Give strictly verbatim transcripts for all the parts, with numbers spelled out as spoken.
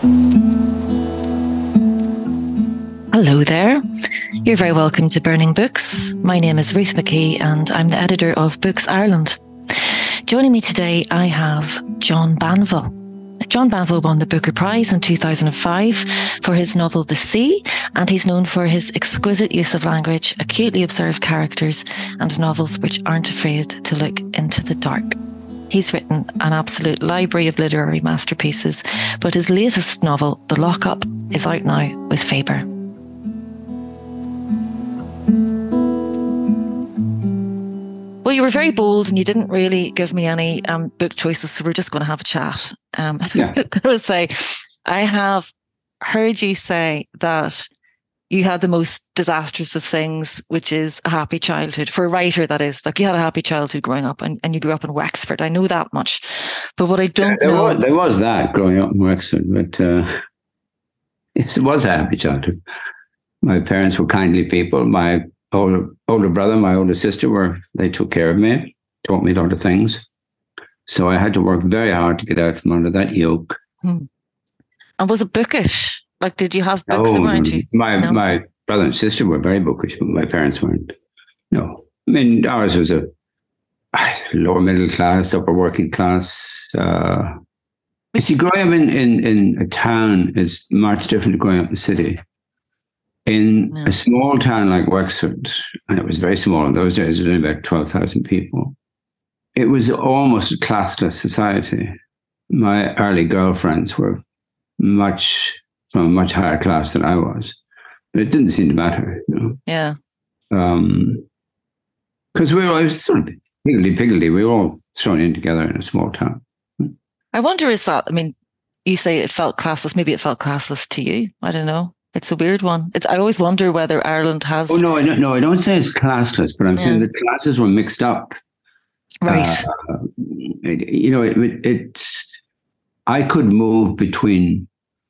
Hello there. You're very welcome to Burning Books. My name is Ruth McKee and I'm the editor of Books Ireland. Joining me today, I have John Banville. John Banville won the Booker Prize in two thousand five for his novel The Sea, and he's known for his exquisite use of language, acutely observed characters, and novels which aren't afraid to look into the dark. He's written an absolute library of literary masterpieces, but his latest novel, The Lockup, is out now with Faber. Well, you were very bold and you didn't really give me any um, book choices, so we're just going to have a chat. Um, yeah. I would say, I have heard you say that you had the most disastrous of things, which is a happy childhood. For a writer, that is. Like, you had a happy childhood growing up, and, and you grew up in Wexford. I know that much. But what I don't there know... Was, there was that growing up in Wexford, but uh, yes, it was a happy childhood. My parents were kindly people. My older older brother, my older sister, were they took care of me, taught me a lot of things. So I had to work very hard to get out from under that yoke. Hmm. And was it bookish? Like, did you have books oh, around you? My no? my brother and sister were very bookish, but my parents weren't. No. I mean, ours was a lower middle class, upper working class. Uh, you see, growing up in, in, in a town is much different to growing up in a city. In yeah. a small town like Wexford, and it was very small in those days, there was only about twelve thousand people, it was almost a classless society. My early girlfriends were much from a much higher class than I was, but it didn't seem to matter, you know. Yeah. Um, because we were always sort of higgledy-piggledy. We were all thrown in together in a small town. I wonder, is that, I mean, you say it felt classless. Maybe it felt classless to you. I don't know. It's a weird one. It's. I always wonder whether Ireland has... Oh, no, I don't, no, I don't say it's classless, but I'm yeah. saying the classes were mixed up. Right. Uh, it, you know, it, it, it, I could move between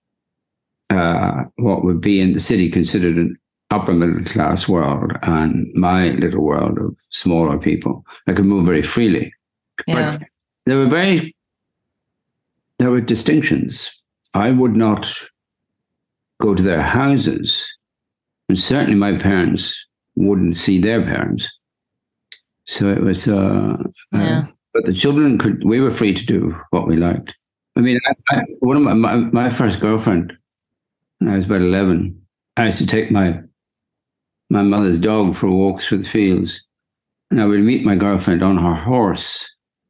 uh, what would be in the city considered an upper middle class world and my little world of smaller people. I could move very freely. Yeah. But there were very, there were distinctions. I would not go to their houses, and certainly my parents wouldn't see their parents. So it was, uh, yeah. uh, but the children could, we were free to do what we liked. I mean, I, I, one of my, my, my first girlfriend, when I was about eleven, I used to take my, my mother's dog for walks through the fields, and I would meet my girlfriend on her horse.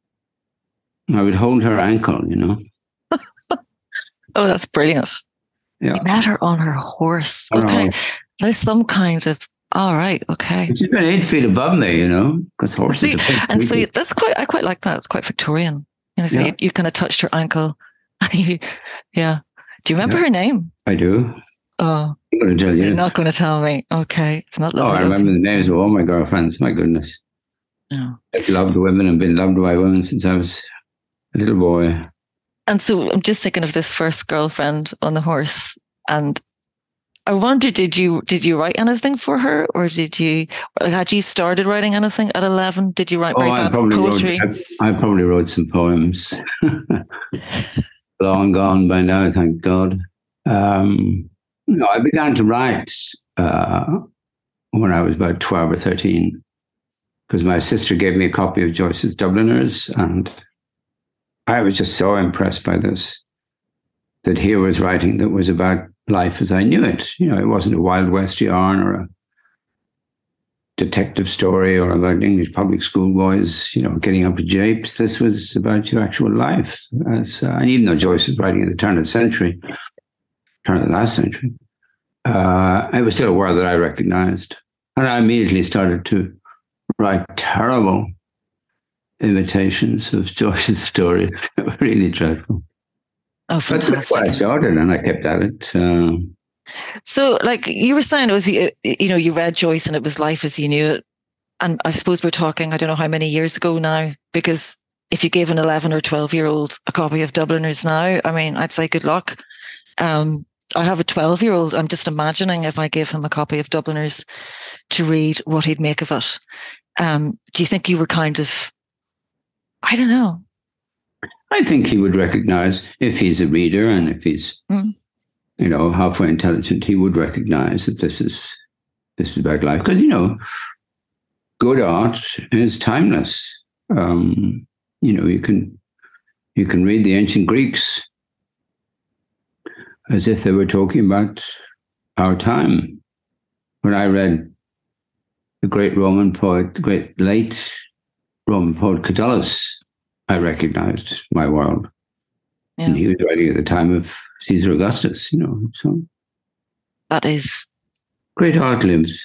I would hold her ankle, you know. Oh, that's brilliant. Yeah. You met her on her horse. On okay. her. There's some kind of, all right, okay. She's been eight feet above me, you know, because horses See, are big. And so that's quite, I quite like that. It's quite Victorian. You know, so yeah. you, you kind of touched her ankle. you, yeah. Do you remember yeah. her name? I do. Oh. I'm going to tell you. You're not going to tell me. Okay. It's not Oh, lovely. I remember the names of all my girlfriends. My goodness. Oh. I've loved women and been loved by women since I was a little boy. And so I'm just thinking of this first girlfriend on the horse. And I wonder, did you did you write anything for her, or did you had you started writing anything at eleven? Did you write, oh, write I that probably poetry? Wrote, I, I probably wrote some poems. Long gone by now, thank God. Um, no, I began to write uh, when I was about twelve or thirteen, because my sister gave me a copy of Joyce's Dubliners, and I was just so impressed by this, that here was writing that was about life as I knew it. You know, it wasn't a Wild West yarn or a detective story or about English public school boys, you know, getting up to japes. This was about your actual life. As, uh, and even though Joyce was writing at the turn of the century, turn of the last century, uh, it was still a world that I recognized. And I immediately started to write terrible imitations of Joyce's stories. They were really dreadful. Oh, fantastic. But that's why I started, and I kept at it. Um, so, like you were saying, it was, you, you know, you read Joyce and it was life as you knew it. And I suppose we're talking, I don't know how many years ago now, because if you gave an eleven or twelve year old a copy of Dubliners now, I mean, I'd say good luck. Um, I have a twelve year old. I'm just imagining if I gave him a copy of Dubliners to read, what he'd make of it. Um, do you think you were kind of, I don't know. I think he would recognize, if he's a reader and if he's, mm. you know, halfway intelligent, he would recognize that this is this is about life. Because, you know, good art is timeless. Um, you know, you can you can read the ancient Greeks as if they were talking about our time. When I read the great Roman poet, the great late Roman poet Catullus, I recognized my world. Yeah. And he was writing at the time of Caesar Augustus, you know. So that is great art lives.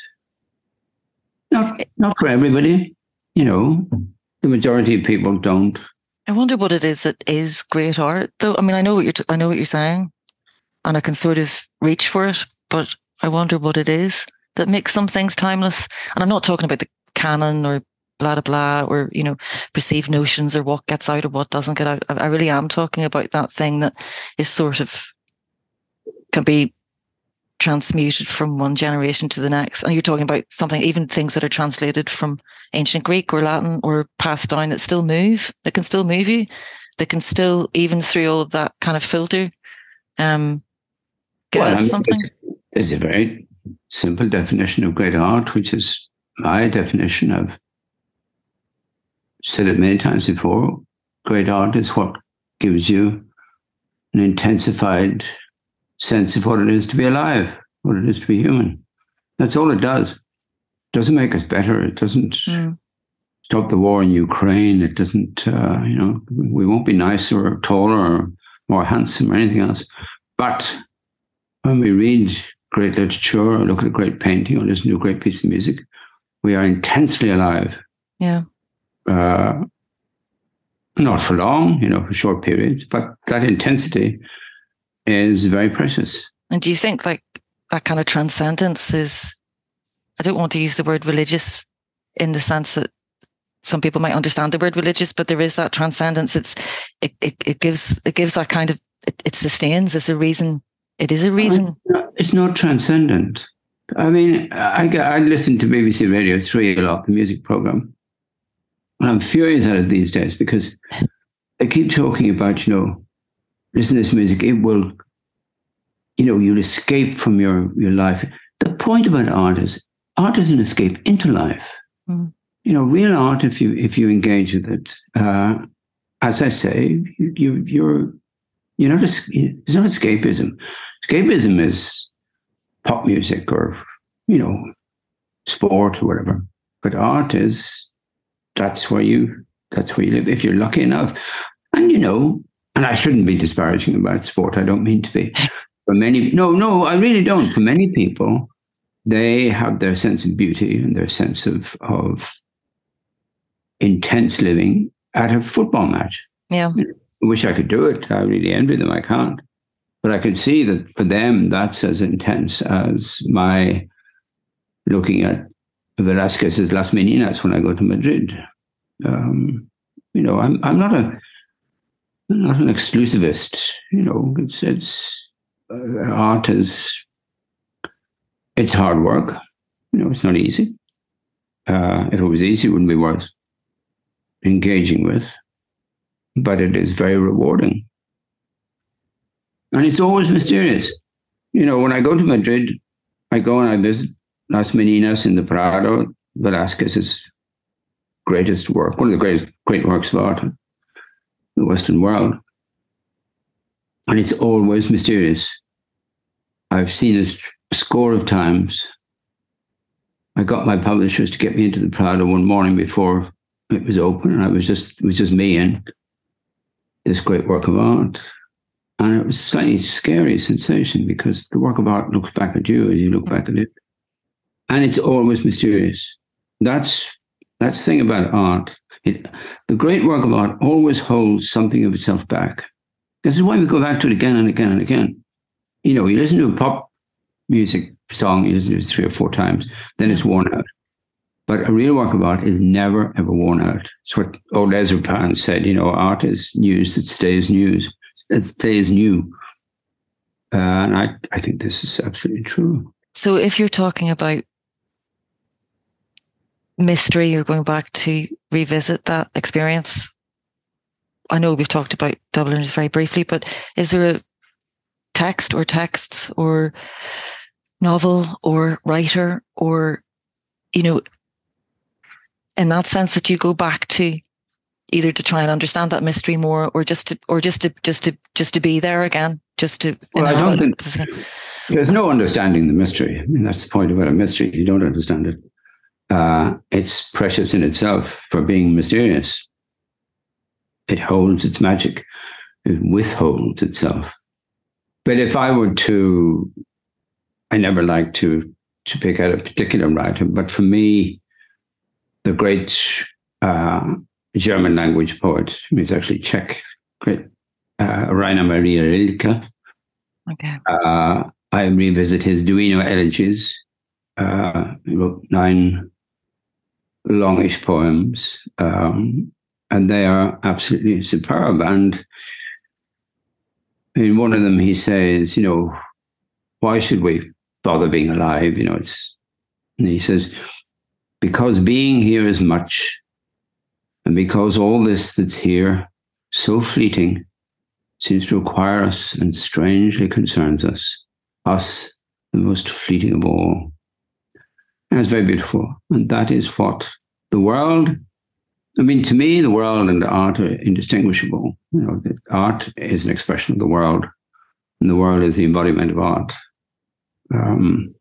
Not not for everybody, you know. The majority of people don't. I wonder what it is that is great art, though. I mean, I know what you're t- I know what you're saying, and I can sort of reach for it, but I wonder what it is that makes some things timeless. And I'm not talking about the canon or blah, blah, blah, or, you know, perceived notions or what gets out or what doesn't get out. I really am talking about that thing that is sort of, can be transmuted from one generation to the next. And you're talking about something, even things that are translated from ancient Greek or Latin or passed down that still move, that can still move you, that can still, even through all of that kind of filter, um, get well, at I mean, something. There's a very simple definition of great art, which is my definition. I've said it many times before. Great art is what gives you an intensified sense of what it is to be alive, what it is to be human. That's all it does. It doesn't make us better. It doesn't mm. stop the war in Ukraine. It doesn't, uh, you know, we won't be nicer or taller or more handsome or anything else. But when we read great literature or look at a great painting or listen to a great piece of music, we are intensely alive. Yeah. Uh, not for long, you know, for short periods, but that intensity is very precious. And do you think like that kind of transcendence is, I don't want to use the word religious in the sense that some people might understand the word religious, but there is that transcendence. It's, it, it, it gives, it gives that kind of, it, it sustains. It's a reason. It is a reason. It's not transcendent. I mean, I, I listen to B B C Radio three a lot, the music program. And I'm furious at it these days because they keep talking about, you know, listen to this music, it will, you know, you'll escape from your, your life. The point about art is, art is an escape into life. Mm. You know, real art, if you if you engage with it, uh, as I say, you, you, you're, you're not, it's not escapism. Escapism is pop music or, you know, sport or whatever. But art is, that's where you, that's where you live, if you're lucky enough. And, you know, and I shouldn't be disparaging about sport. I don't mean to be. For many, no, no, I really don't. For many people, they have their sense of beauty and their sense of, of intense living at a football match. Yeah. I wish I could do it. I really envy them. I can't. But I could see that for them, that's as intense as my looking at Velázquez's Las Meninas when I go to Madrid. Um, you know, I'm I'm not a I'm not an exclusivist. You know, it's it's uh, art is it's hard work. You know, it's not easy. Uh, if it was easy, it wouldn't be worth engaging with. But it is very rewarding. And it's always mysterious. You know, when I go to Madrid, I go and I visit Las Meninas in the Prado, Velázquez's greatest work, one of the greatest great works of art in the Western world. And it's always mysterious. I've seen it a score of times. I got my publishers to get me into the Prado one morning before it was open, and I was just it was just me and this great work of art. And it was a slightly scary sensation because the work of art looks back at you as you look back at it. And it's always mysterious. That's that's the thing about art. It, the great work of art always holds something of itself back. This is why we go back to it again and again and again. You know, you listen to a pop music song, you listen to it three or four times, then it's worn out. But a real work of art is never, ever worn out. It's what old Ezra Pound said, you know, art is news that stays news. It stays new. Uh, and I, I think this is absolutely true. So if you're talking about mystery, you're going back to revisit that experience I know we've talked about Dubliners very briefly, but is there a text or texts or novel or writer or, you know, in that sense that you go back to either to try and understand that mystery more or just to, or just to, just to, just to be there again, just to. Well, I don't think there's no understanding the mystery. I mean, that's the point about a mystery. You don't understand it. Uh, it's precious in itself for being mysterious. It holds its magic. It withholds itself. But if I were to, I never like to to pick out a particular writer, but for me, the great uh, German language poet, he's actually Czech, great uh, Rainer Maria Rilke. Okay. Uh, I revisit his Duino Elegies. Uh, he wrote nine longish poems, um, and they are absolutely superb. And in one of them, he says, you know, why should we bother being alive? You know, it's, and he says, because being here is much, and because all this that's here, so fleeting, seems to require us and strangely concerns us, us, the most fleeting of all. And it's very beautiful. And that is what the world, I mean, to me, the world and art are indistinguishable. You know, art is an expression of the world, and the world is the embodiment of art. Um,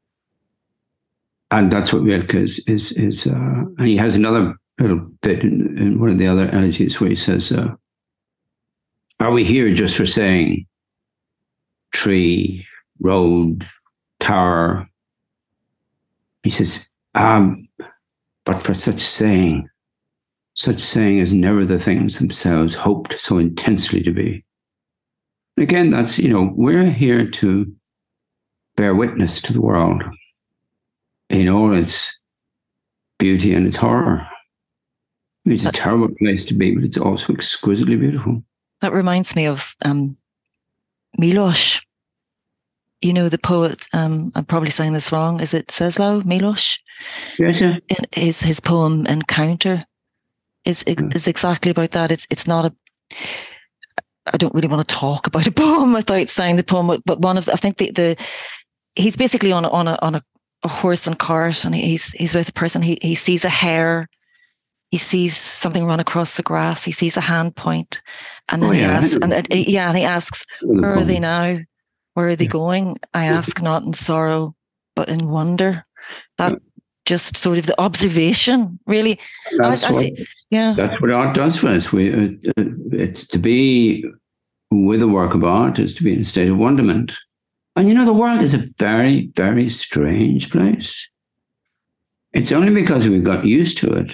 and that's what Rilke is. is, is uh, and he has another little bit in, in one of the other elegies where he says, uh, are we here just for saying tree, road, tower? He says, um, but for such saying, such saying is never the things themselves hoped so intensely to be. Again, that's, you know, we're here to bear witness to the world in all its beauty and its horror. It's a terrible place to be, but it's also exquisitely beautiful. That reminds me of um, Milosz. You know, the poet, um, I'm probably saying this wrong, is it Czesław Milosz? Yes, yeah. His, his poem Encounter is is exactly about that. It's it's not a, I don't really want to talk about a poem without saying the poem, but one of the, I think the, the he's basically on a, on a on a, a horse and cart, and he's he's with a person. He he sees a hare, he sees something run across the grass, he sees a hand point, and then oh, yeah, he asks, and uh, yeah, and he asks, where are they now? Where are they yeah. going? I ask not in sorrow, but in wonder. That yeah. just sort of the observation, really. That's I, I, what, yeah. That's what art does for us. We, uh, it's to be with a work of art is to be in a state of wonderment. And you know, the world is a very, very strange place. It's only because we've got used to it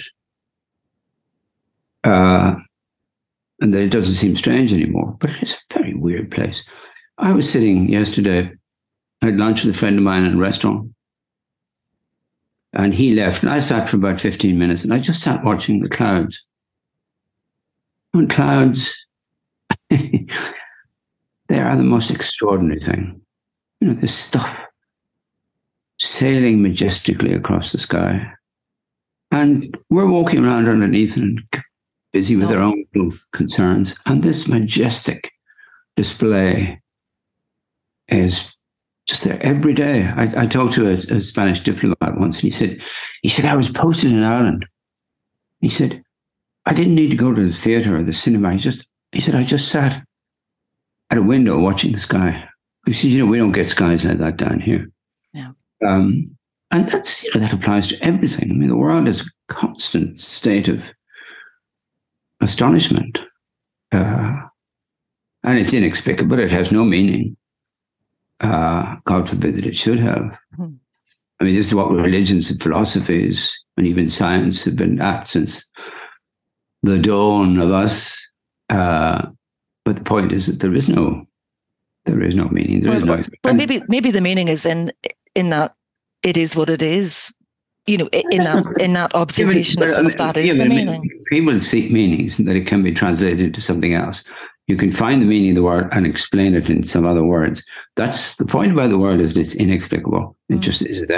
uh, and that it doesn't seem strange anymore. But it's a very weird place. I was sitting yesterday, I had lunch with a friend of mine in a restaurant, and he left, and I sat for about fifteen minutes, and I just sat watching the clouds. And clouds, they are the most extraordinary thing. You know, this stuff sailing majestically across the sky. And we're walking around underneath and busy with our own little concerns. And this majestic display is just there every day. I, I talked to a, a Spanish diplomat once, and he said, he said, I was posted in Ireland. He said, I didn't need to go to the theatre or the cinema. He just, he said, I just sat at a window watching the sky. He said, you know, we don't get skies like that down here. Yeah. Um, and that's, you know, that applies to everything. I mean, the world is a constant state of astonishment. Uh, and it's inexplicable. It has no meaning. Uh, God forbid that it should have. Mm-hmm. I mean, this is what religions and philosophies and even science have been at since the dawn of us. Uh, but the point is that there is no, there is no meaning. There well, is no. Well, maybe maybe the meaning is in in that it is what it is. You know, in that in that observation yeah, but, of that is yeah, the meaning. People seek meanings and that it can be translated into something else. You can find the meaning of the word and explain it in some other words. That's the point about the word, is that it's inexplicable. It mm. just is there.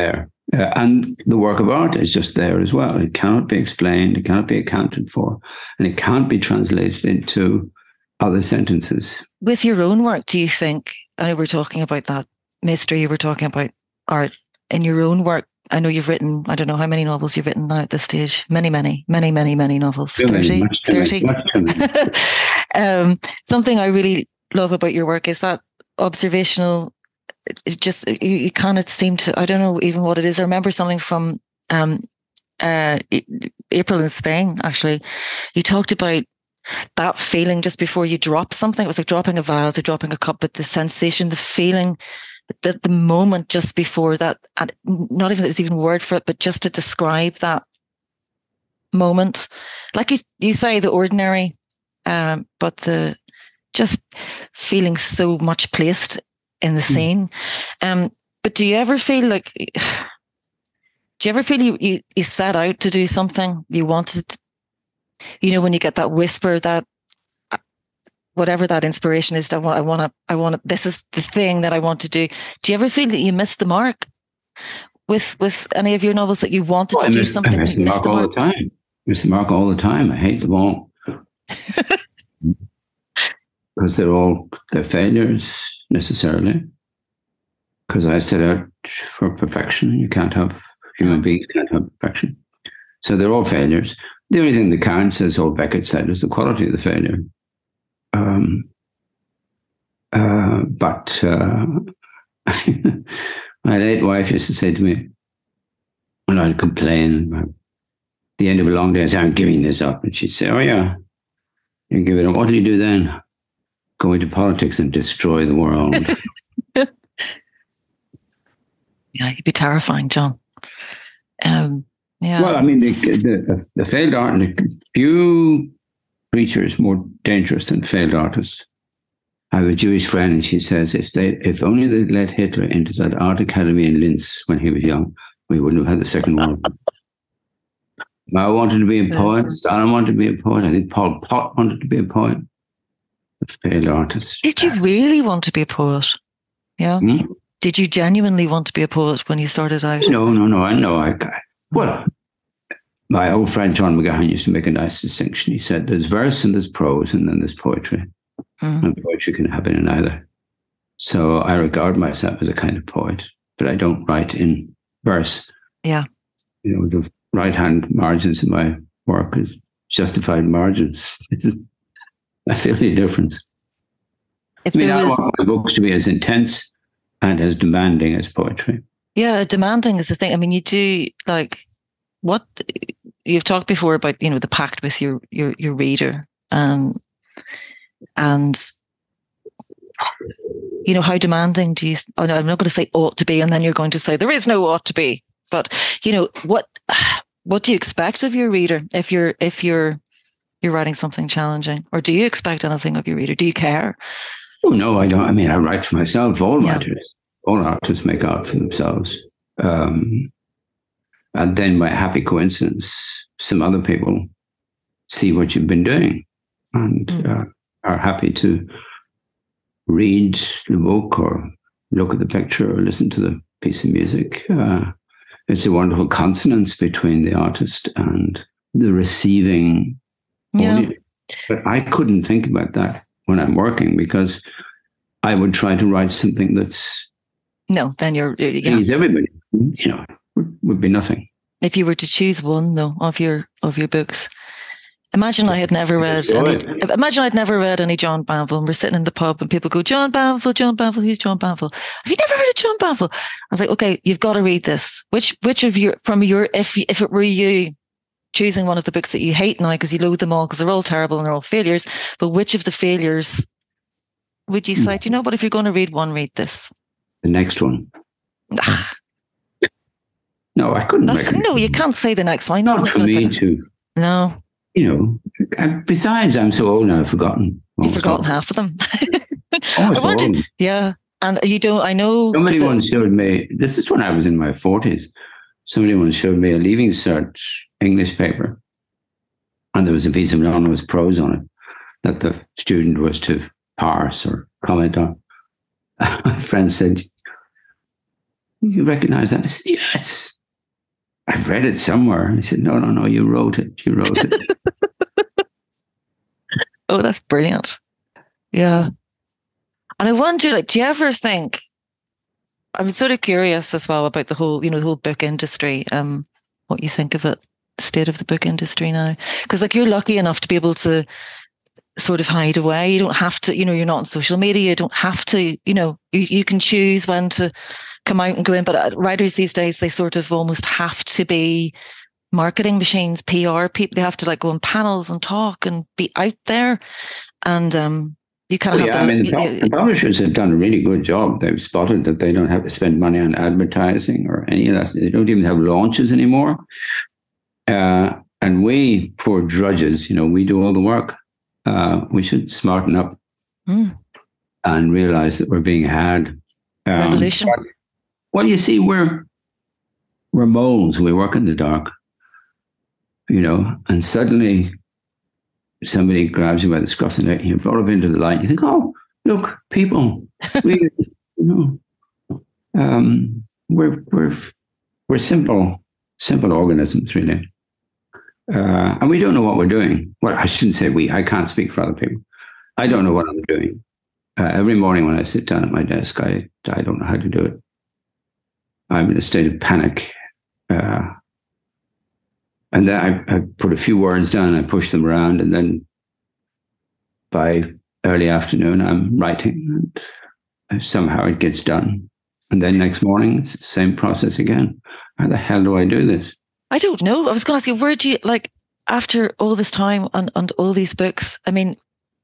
Uh, and the work of art is just there as well. It cannot be explained, it cannot be accounted for, and it can't be translated into other sentences. With your own work, do you think, I know we're talking about that mystery, we're talking about art, in your own work, I know you've written, I don't know how many novels you've written now at this stage. Many, many, many, many, many novels. Too thirty, many, thirty. Many, um, something I really love about your work is that observational. It's just, you, you kind of seem to, I don't know even what it is. I remember something from um, uh, April in Spain, actually. You talked about that feeling just before you drop something. It was like dropping a vase or dropping a cup, but the sensation, the feeling, the, the moment just before that, and not even, there's even a word for it, but just to describe that moment. Like you, you say, the ordinary, um, but the just feeling so much placed in the scene. Um, but do you ever feel like, do you ever feel you, you, you set out to do something you wanted, you know, when you get that whisper, that whatever that inspiration is, I want, I want to, I want to, this is the thing that I want to do. Do you ever feel that you missed the mark with, with any of your novels, that you wanted well, to do miss, something? I miss the mark all the time. I miss the mark all the time. I hate them all. Because they're all, they're failures necessarily. Because I set out for perfection. You can't have, human beings can't have perfection. So they're all failures. The only thing that counts, as old Beckett said, is the quality of the failure. Um, uh, but uh, my late wife used to say to me, when I'd complain about the end of a long day, I'd say, I'm giving this up. And she'd say, oh yeah, you give it up. What do you do then? Go into politics and destroy the world. Yeah, you'd be terrifying, John. Um, yeah. Well, I mean, the, the, the failed art, few creatures more dangerous than failed artists. I have a Jewish friend, and she says, if they, if only they'd let Hitler into that art academy in Linz when he was young, we wouldn't have had the Second World War. Mao wanted to be a poet. Stalin wanted to be a poet. I think Pol Pot wanted to be a poet. A failed artist. Did you really want to be a poet? Yeah. Hmm? Did you genuinely want to be a poet when you started out? No, no, no. I know. I, well, my old friend John McGahern used to make a nice distinction. He said, there's verse and there's prose and then there's poetry. Mm. And poetry can happen in either. So I regard myself as a kind of poet, but I don't write in verse. Yeah. You know, the right-hand margins in my work is justified margins. That's the only difference. If I mean, was... I want my books to be as intense and as demanding as poetry. Yeah, demanding is the thing. I mean, you do, like, what you've talked before about, you know, the pact with your your your reader, and and you know, how demanding do you? Oh no, I'm not going to say ought to be, and then you're going to say there is no ought to be. But you know, what what do you expect of your reader if you're if you're you're writing something challenging, or do you expect anything of your reader? Do you care? Oh no, I don't. I mean, I write for myself. All yeah. writers, all artists make art for themselves. Um, and then by happy coincidence, some other people see what you've been doing and mm. uh, are happy to read the book or look at the picture or listen to the piece of music. Uh, it's a wonderful consonance between the artist and the receiving yeah. audience. But I couldn't think about that when I'm working, because I would try to write something that's no, then you're yeah. please everybody. You know, would, would be nothing. If you were to choose one, though, of your of your books, imagine I had never read any. Imagine I'd never read any John Banville. And we're sitting in the pub, and people go, "John Banville, John Banville, who's John Banville? Have you never heard of John Banville?" I was like, "Okay, you've got to read this. Which which of your from your if if it were you choosing one of the books that you hate now because you loathe them all because they're all terrible and they're all failures, but which of the failures would you say, do you know what, if you're going to read one, read this? The next one. No, I couldn't. That's, no, you can't say the next one. Not for me to. No. You know, and besides, I'm so old now, I've forgotten. You've forgotten half of them. Almost I wanted, all of them. Yeah. And you don't, I know. Somebody once showed me, this is when I was in my forties, somebody once showed me a Leaving Cert English paper, and there was a piece of anonymous prose on it that the student was to parse or comment on. My friend said, "You recognize that?" I said, "Yeah, it's I've read it somewhere. He said, no, no, no, you wrote it. You wrote it. Oh, that's brilliant. Yeah. And I wonder, like, do you ever think, I'm sort of curious as well about the whole, you know, the whole book industry, um, what you think of it, the state of the book industry now. Because like you're lucky enough to be able to sort of hide away. You don't have to, you know, you're not on social media. You don't have to, you know, you, you can choose when to come out and go in. But writers these days, they sort of almost have to be marketing machines, P R people. They have to like go on panels and talk and be out there. And um, you kind of oh, have yeah, to. I mean, the, the publishers have done a really good job. They've spotted that they don't have to spend money on advertising or any of that. They don't even have launches anymore. Uh, and we, poor drudges, you know, we do all the work. Uh, we should smarten up mm. and realize that we're being had. Um, Revolution. But, well, you see, we're we're moles. We work in the dark, you know, and suddenly somebody grabs you by the scruff of the neck and you brought up into the light. You think, oh, look, people, we, you know, um, we're we're we're simple simple organisms, really. Uh, and we don't know what we're doing. Well, I shouldn't say we. I can't speak for other people. I don't know what I'm doing. Uh, every morning when I sit down at my desk, I I don't know how to do it. I'm in a state of panic. Uh, and then I, I put a few words down, I push them around, and then by early afternoon, I'm writing. And somehow it gets done. And then next morning, it's the same process again. How the hell do I do this? I don't know. I was going to ask you, where do you, like, after all this time and, and all these books, I mean,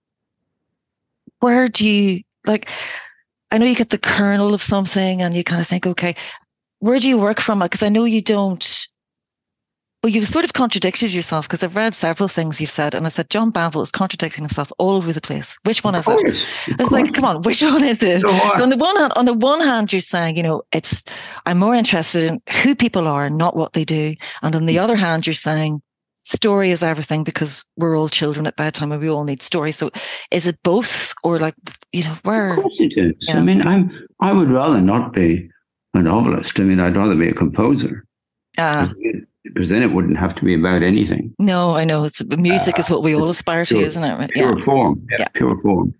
where do you, like, I know you get the kernel of something and you kind of think, okay, where do you work from? Because I know you don't, well, you've sort of contradicted yourself because I've read several things you've said and I said, John Banville is contradicting himself all over the place. Which one is it? It's like, come on, which one is it? So on the one hand, on the one hand, you're saying, you know, it's, I'm more interested in who people are, not what they do. And on the other hand, you're saying story is everything because we're all children at bedtime and we all need stories. So is it both or like, you know, where? Of course it is. Yeah. I mean, I'm, I would rather not be a novelist. I mean, I'd rather be a composer. Uh, because then it wouldn't have to be about anything. No, I know. It's music uh, is what we all aspire to, pure, isn't it? Pure yeah. form. Yeah, yeah. Pure form.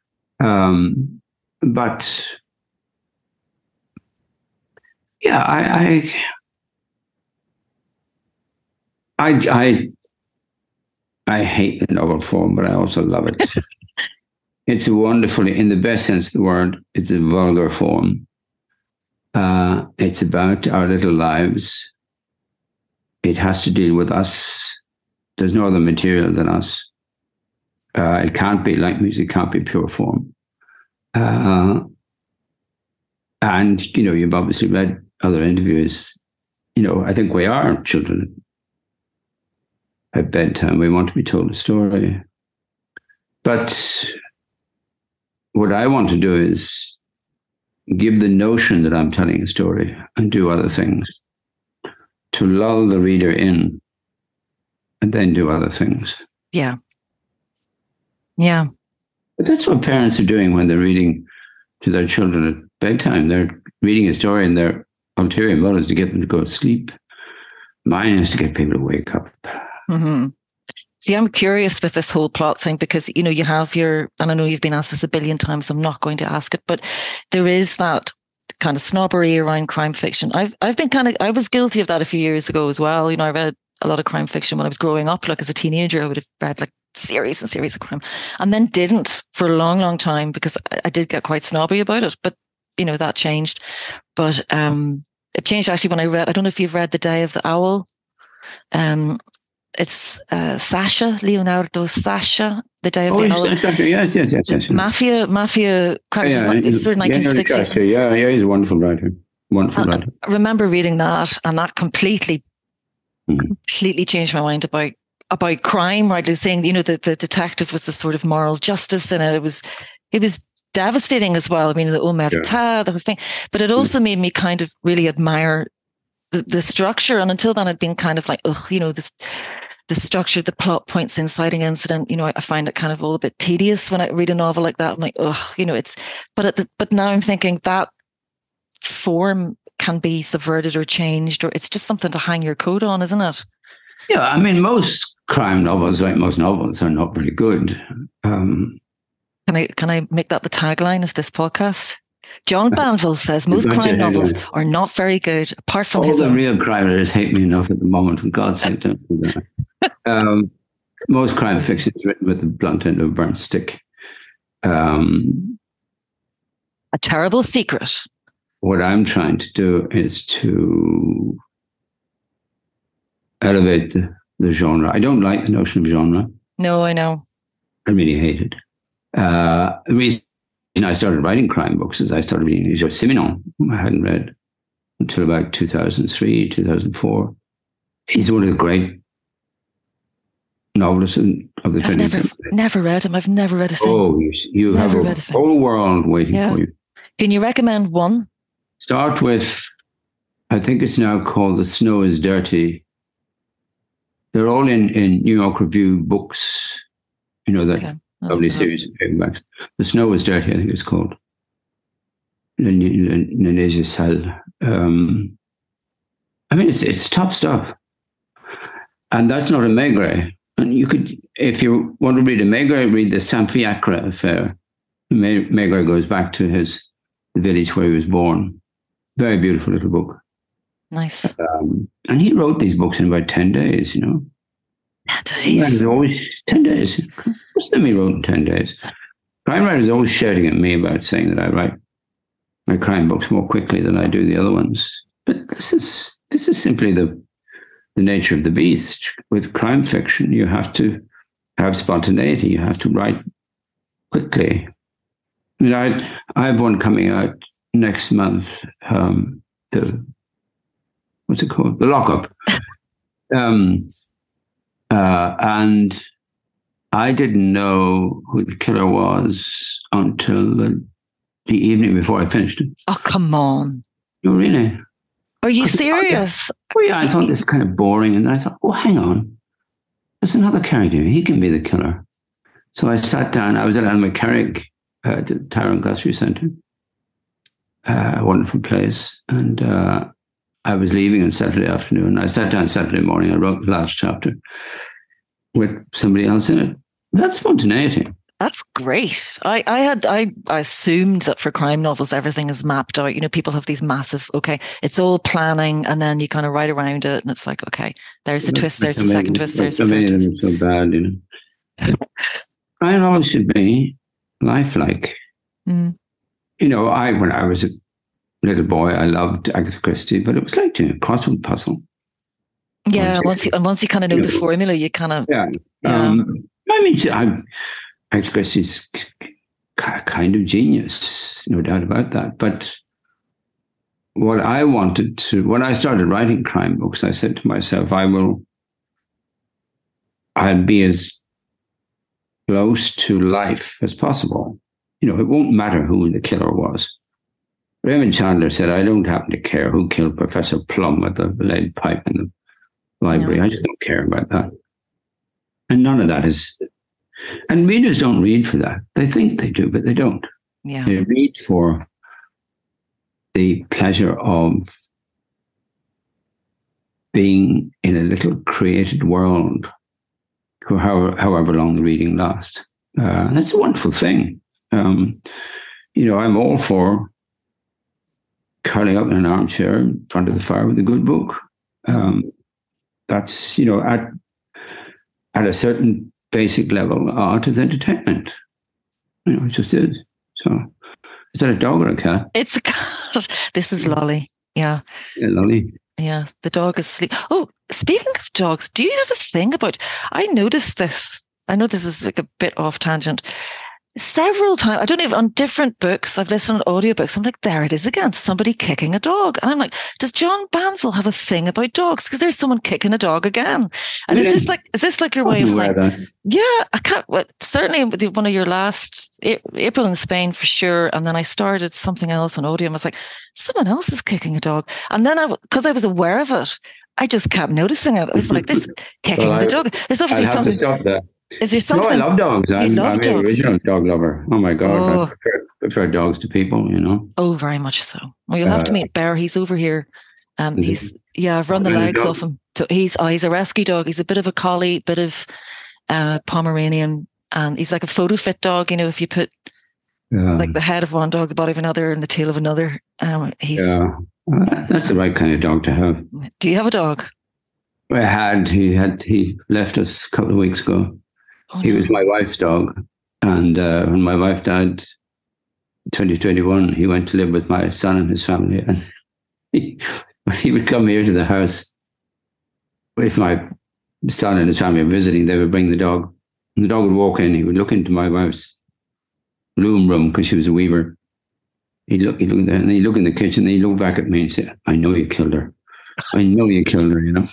Um, but yeah, I, I, I, I, I hate the novel form, but I also love it. It's a wonderfully, in the best sense of the word, it's a vulgar form. Uh, it's about our little lives. It has to deal with us. There's no other material than us. Uh, it can't be like music, can't be pure form. Uh, and, you know, you've obviously read other interviews. You know, I think we are children at bedtime. We want to be told a story. But what I want to do is give the notion that I'm telling a story and do other things, to lull the reader in and then do other things. Yeah. Yeah. But that's what parents are doing when they're reading to their children at bedtime. They're reading a story and their ulterior motive is to get them to go to sleep. Mine is to get people to wake up. Mm-hmm. See, I'm curious with this whole plot thing because, you know, you have your, and I know you've been asked this a billion times, so I'm not going to ask it, but there is that kind of snobbery around crime fiction. I've I've been kind of, I was guilty of that a few years ago as well. You know, I read a lot of crime fiction when I was growing up. Like as a teenager, I would have read like series and series of crime and then didn't for a long, long time because I, I did get quite snobby about it. But, you know, that changed. But um, it changed actually when I read, I don't know if you've read The Day of the Owl. Um, it's uh, Sasha, Leonardo Sasha, The Day of oh, the Owl. Yes, yes, yes, yes, yes. Mafia, Mafia crimes. Yeah, yeah, it's sort of nineteen sixties. Yeah, yeah, he's a wonderful writer. Wonderful and writer. I remember reading that, and that completely, mm-hmm. completely changed my mind about about crime. Right, saying, you know, that the detective was the sort of moral justice in it. It was, it was devastating as well. I mean, the omerta, yeah. the whole thing. But it also mm-hmm. made me kind of really admire the, the structure. And until then, I'd been kind of like, ugh, you know, this. The structure, the plot points, inciting incident, you know, I, I find it kind of all a bit tedious when I read a novel like that. I'm like, oh, you know, it's, but at the, but now I'm thinking that form can be subverted or changed, or it's just something to hang your coat on, isn't it? Yeah, I mean, most crime novels, like most novels, are not very good. Um, can I can I make that the tagline of this podcast? John Banville says most crime novels are not very good, apart from all his the own. real crime writers hate me enough at the moment. For God's sake, don't do that. um, most crime fiction is written with the blunt end of a burnt stick. Um, a terrible secret. What I'm trying to do is to elevate the, the genre. I don't like the notion of genre. No, I know. I really hate it. Uh, the reason I started writing crime books is I started reading Georges Simenon, whom I hadn't read until about two thousand three, two thousand four. He's one of the great novelists of the twentieth century. I've never read him. I've never read a thing. Oh, you, you have a, a whole world waiting yeah. for you. Can you recommend one? Start with, I think it's now called The Snow is Dirty. They're all in, in New York Review books, you know, that okay. lovely series of paperbacks. The Snow is Dirty, I think it's called. Nénéje Sale. Um, I mean, it's it's top stuff. And that's not a Maigret. And you could, if you want to read a Maigret, read the Saint-Fiacre affair. Maigret goes back to his the village where he was born. Very beautiful little book. Nice. Um, and he wrote these books in about ten days, you know. ten days? Always ten days. Most of them he wrote in ten days. Crime writers are always shouting at me about saying that I write my crime books more quickly than I do the other ones. But this is this is simply the the nature of the beast. With crime fiction, you have to have spontaneity. You have to write quickly. I mean, I I have one coming out next month. Um, the what's it called? The Lockup. um, uh, and I didn't know who the killer was until the, the evening before I finished it. Oh, come on! No, really? Are you serious? Oh, yeah, I thought this was kind of boring. And then I thought, oh, hang on. There's another character. He can be the killer. So I sat down. I was at Alan McCarrick uh, at the Tyrone Gossery Centre. Uh, a wonderful place. And uh, I was leaving on Saturday afternoon. I sat down Saturday morning. I wrote the last chapter with somebody else in it. That's spontaneity. That's great. I, I had I, I assumed that for crime novels everything is mapped out. You know, people have these massive, okay, it's all planning, and then you kind of write around it, and it's like, okay, there's the that's twist, there's the second twist, there's the third twist. So bad, you know. Crime novels should be lifelike. Mm. You know, I when I was a little boy, I loved Agatha Christie, but it was like doing a crossword puzzle. Yeah, once you and once you kind of know, you know the formula, you kind of yeah. yeah. Um, I mean, I. Agatha Christie's kind of genius, no doubt about that. But what I wanted to, when I started writing crime books, I said to myself, I will, I'll be as close to life as possible. You know, it won't matter who the killer was. Raymond Chandler said, I don't happen to care who killed Professor Plum with the lead pipe in the library. Yeah. I just don't care about that. And none of that is... And readers don't read for that. They think they do, but they don't. Yeah. They read for the pleasure of being in a little created world for however, however long the reading lasts. Uh, that's a wonderful thing. Um, you know, I'm all for curling up in an armchair in front of the fire with a good book. Um, that's, you know, at at a certain basic level, art is entertainment. You know, it just is. So, is that a dog or a cat? It's a cat. This is Lolly. Yeah. Yeah, Lolly. Yeah, the dog is asleep. Oh, speaking of dogs, do you have a thing about... I noticed this. I know this is like a bit off tangent. Several times, I don't even, on different books, I've listened to audiobooks, I'm like, there it is again, somebody kicking a dog. And I'm like, does John Banville have a thing about dogs? Because there's someone kicking a dog again. And really? is this like, is this like your way of saying, that. yeah, I can't, well, certainly with one of your last, April in Spain for sure. And then I started something else on audio and I was like, someone else is kicking a dog. And then I, because I was aware of it, I just kept noticing it. I was like, this kicking well, the I, dog. There's obviously something. To stop that. Is there something? No, I love dogs. I'm, love I'm dogs. an original dog lover. Oh my God. Oh. I prefer, prefer dogs to people, you know. Oh, very much so. Well, you'll have uh, to meet Bear. He's over here. Um, he's it? yeah, I've run the legs off him. So he's oh, he's a rescue dog. He's a bit of a collie, bit of uh, Pomeranian, and he's like a photo fit dog. You know, if you put yeah. like the head of one dog, the body of another, and the tail of another. Um, he's yeah, that's the right kind of dog to have. Do you have a dog? I had. He had. He left us a couple of weeks ago. Oh, he no. was my wife's dog, and uh, when my wife died, twenty twenty-one, he went to live with my son and his family, and he, he would come here to the house. If my son and his family were visiting, they would bring the dog. And the dog would walk in. He would look into my wife's loom room because she was a weaver. He'd look, he'd look there, and he'd look in the kitchen, and he'd look back at me and say, "I know you killed her. I know you killed her." You know.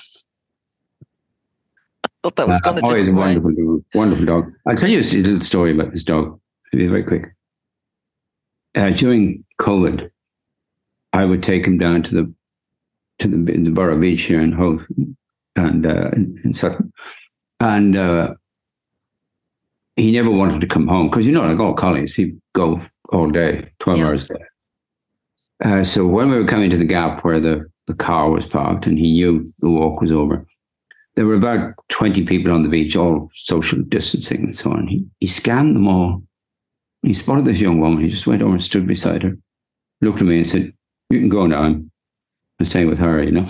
I thought that was going to uh, oh, he's a wonderful dog. Wonderful dog. I'll tell you a little story about this dog. It'll be very quick. Uh, during COVID, I would take him down to the to the, the Borough Beach here in Hove and uh, in, in Sutton, and uh, he never wanted to come home because you know, like all collies, he'd go all day, twelve yeah. hours a day. Uh, so when we were coming to the gap where the, the car was parked, and he knew the walk was over, there were about twenty people on the beach, all social distancing and so on. He he scanned them all. He spotted this young woman. He just went over and stood beside her, looked at me and said, "You can go now. I'm, I'm staying with her," you know.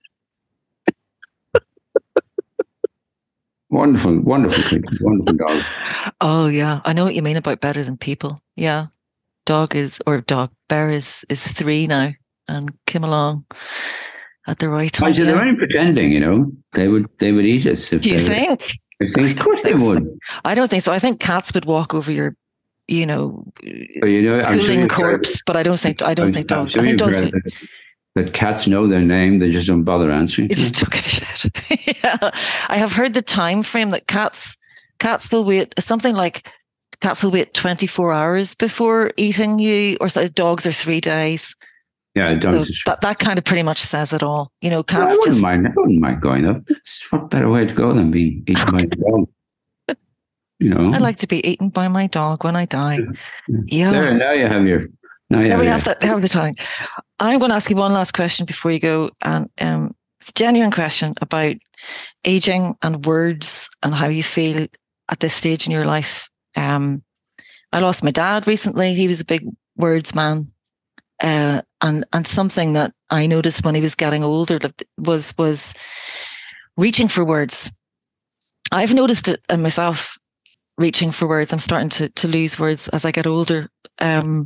Wonderful, wonderful creature, wonderful dog. Oh, yeah. I know what you mean about better than people. Yeah. Dog is, or dog, Bear is, is three now and came along at the right time. Yeah. They're only pretending, you know. They would they would eat us. If Do you they think? Would, I, I think they would. So. I don't think so. I think cats would walk over your, you know, but you know, I'm cooling sure corpse, but I don't think I don't I'm, think dogs. Sure I think dogs. Would, that, that cats know their name, they just don't bother answering. They just don't give a shit. Yeah. I have heard the time frame that cats cats will wait something like cats will wait twenty-four hours before eating you, or so dogs are three days. Yeah, dogs. So that that kind of pretty much says it all. You know, cats. Well, I wouldn't just mind. I wouldn't mind going up. What better way to go than being eaten by a dog? You know, I like to be eaten by my dog when I die. Yeah. yeah. There, now you have your. Now you yeah, have we your, have that. Have the time. I'm going to ask you one last question before you go, and um, it's a genuine question about aging and words and how you feel at this stage in your life. Um, I lost my dad recently. He was a big words man, uh, and and something that I noticed when he was getting older was was reaching for words. I've noticed it in myself. Reaching for words. I'm starting to, to lose words as I get older. Um,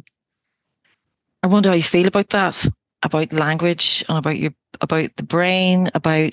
I wonder how you feel about that, about language and about your, about the brain, about,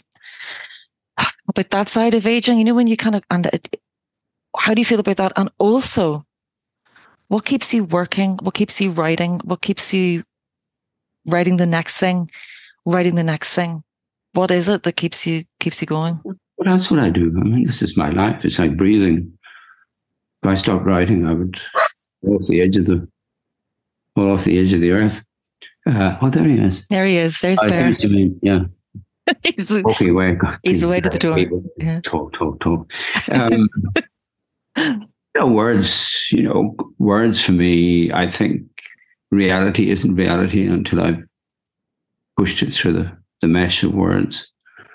about that side of aging, you know, when you kind of, and it, how do you feel about that? And also what keeps you working? What keeps you writing? What keeps you writing the next thing, writing the next thing? What is it that keeps you, keeps you going? Well, that's what I do. I mean, this is my life. It's like breathing. If I stopped writing, I would fall off the edge of the fall off the edge of the earth. Uh, oh, there he is. There he is. There's I Bear. You mean, yeah. he's walking away. God, he's away to the door. Yeah. Talk, talk, talk. Um, you know, words. You know, words for me. I think reality isn't reality until I've pushed it through the, the mesh of words.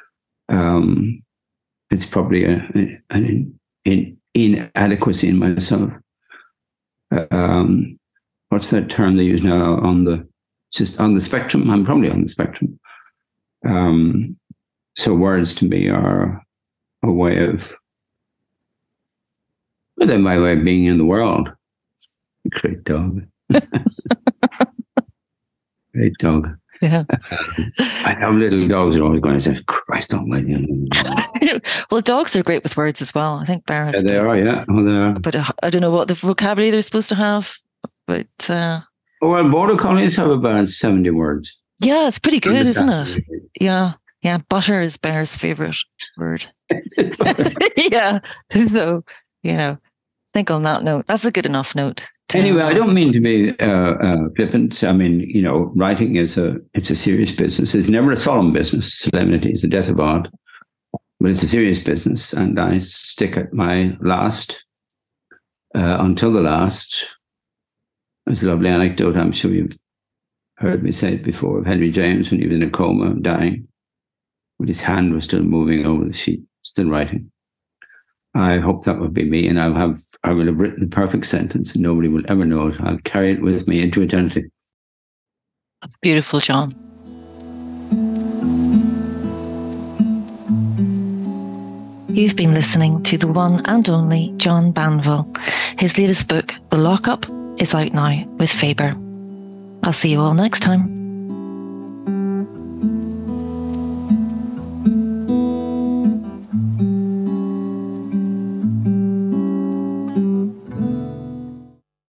Um, it's probably a, a, an in, inadequacy in myself. Um, what's that term they use now on the just on the spectrum? I'm probably on the spectrum. Um, so words to me are a way of, well, they're my way of being in the world. Great dog. Great dog. Yeah. I know little dogs are always going to say, "Christ almighty." Well, dogs are great with words as well. I think Bear has. Yeah, they are, yeah. Oh, they are. But uh, I don't know what the vocabulary they're supposed to have. But uh, oh, well, border collies have about seventy words. Yeah, it's pretty good, isn't it? Yeah, yeah. Butter is Bear's favorite word. Yeah. So you know, I think on that note, that's a good enough note. Anyway, I don't mean to be uh, uh, flippant. I mean, you know, writing is a it's a serious business. It's never a solemn business. Solemnity is the death of art, but it's a serious business, and I stick at my last uh, until the last. There's a lovely anecdote, I'm sure you've heard me say it before, of Henry James when he was in a coma, dying, with his hand was still moving over the sheet, still writing. I hope that will be me, and I'll have, I will have written the perfect sentence and nobody will ever know it. I'll carry it with me into eternity. That's beautiful, John. You've been listening to the one and only John Banville. His latest book, The Lockup, is out now with Faber. I'll see you all next time.